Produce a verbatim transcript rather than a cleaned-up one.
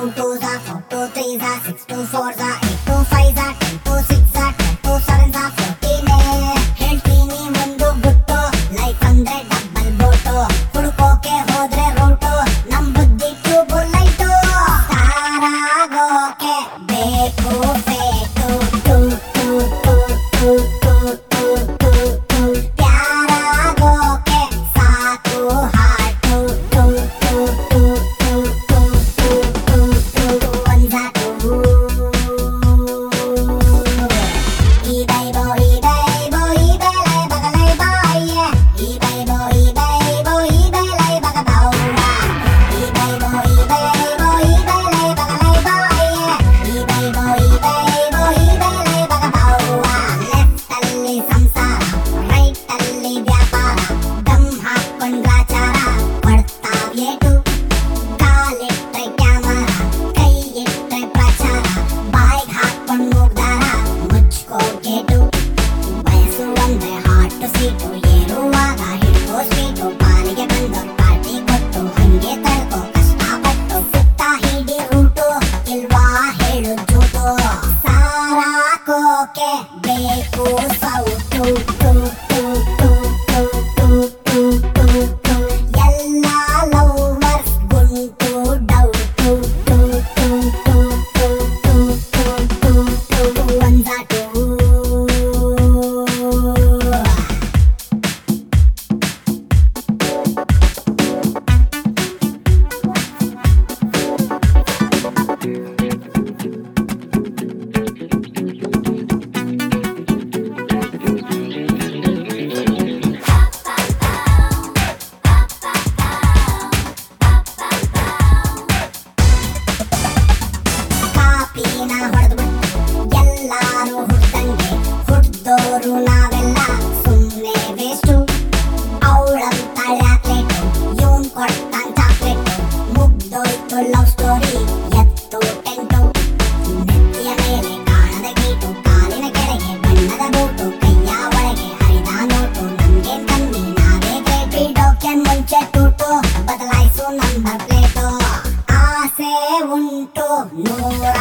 two twos are, four two threes are, six two fours are, eight two fives are, ten two six are, ten two sevens are, fourteen. ಹೇಳ್ತೀನಿ ಒಂದು ಗುಟ್ಟು, life ಅಂದ್ರೆ double boat, ಹುಡುಕೋಕೆ ಹೋದ್ರೆ route, ನಮ್ ಬುದ್ಧಿ tube light. ತಾರಾಗೋಕೆ ಬೇಕು fate, ಟು ಟು ಟು ಟು ಟು ಟು ಟು ಟು. ಪ್ಯಾರಾಗೋಕೆ ಸಾಕು ಹಾಟು, ಟು ಟು ಟು ಟು ಟು ಟು ಟು ಟು. ಒಂದಾಟು ಈ ಬೈಬೋ ಈ ಬೈಬೋ ಈ ಬೆಲೆ ಬಗಲೈ ಬಾಯೆ, ಈ ಬೈಬೋ ಈ ಬೈಬೋ ಈ ಬೆಲೆ ಬಗ ಬೌಡ. ಈ ಬೈಬೋ ಈ ಬೈಬೋ ಈ ಬೆಲೆ ಬಗಲೈ ಬಾಯೆ, ಈ ಬೈಬೋ ಈ ಬೈಬೋ ಈ ಬೆಲೆ ಬಗ ಬೌಡ. ಲೆಫ್ಟ್ ಅಲ್ಲಿ ಸಂಸಾರ, ರೈಟ್ ಅಲ್ಲಿ ವ್ಯಾಪಾರ, ದಮ್ ಹಾಕೊಂಡ್ರಾಚಾರ, ಪಡ್ತಾವ್ ಏಟು. ಕಾಲಿಟ್ರೆ ಕ್ಯಾಮರ, ಕೈ ಇಟ್ರೆ ಪ್ರಚಾರ, ಬಾಯ್ಗ್ ಹಾಕೊಂಡ್ ಮೂಗ್ದಾರ, ಮುಚ್ಕೋ ಗೇಟು. ವಯಸ್ಸು ಒಂದೇ ಹಾಟು ಸೀಟು, ಏರುವಾಗ ಹಿಡ್ಕೋ ಸ್ವೀಟು, ಪಾಲಿಗೆ ಬಂದೋರ್ ಪಾರ್ಟಿ ಕೊಟ್ಟು, ಹಂಗೆ ತಡ್ಕೋ ಕಷ್ಟಪಟ್ಟು. ಸುತ್ತ ಹಿಡಿ ರೂಟು, ಇಲ್ವಾ ಹೇಳು ಜೂಟು. ಸಾರಾಕೋಕೆ ಬೇಕು ಸೌಟು, ಟು ಟು ಟು ಟು ಟು ಟು ಟು ಟು. ಎಲ್ಲ ಲವರ್ಸ್ ಗುಂಟು ಡೌಟು, ಟು ಟು ಟು ಟು ಟು ಟು ಟು ಟು. ಒಂದಾಟು ಕಾಪಿನ ಹೊಡೆದ್ಬಿಟ್ಟು ಎಲ್ಲಾರು ಹುಡ್ದಂಗೆ, ಹುಡ್ದೋರು ನಾವೆಲ್ಲ ಸುಮ್ನೆ ವೇಸ್ಟು. ಅವಳಂತಾಳೆ ಅತ್ಲೇಟು, ಇವನ್ ಕೊಡ್ತಾನ್ ಚಾಕ್ಲೇಟು, ಮುಗ್ದೋಯ್ತು ಲವ್ ಸ್ಟೋರಿ, ಎತ್ತು ಟೆಂಟು. ನೆತ್ತಿಯ ಮೇಲೆ ಕಾಣದ ಗೀಟು, ಕಾಲಿನ ಕೆಳಗೆ ಬಣ್ಣದ ಬೂಟು, ಕೈಯ ಒಳಗೆ ಹರಿದ ನೋಟು, ನಮ್ಗೇನ್ ಕಮ್ಮಿ ನಾವೇ ಗ್ರೇಟ್. ಬಿಡೋಕೆ ಮುಂಚೆ ಟೂಟು, ಬದಲಾಯಿಸು ನಂಬರ್ ಪ್ಲೇಟು. ಆಸೆ ಉಂಟು ನೂರ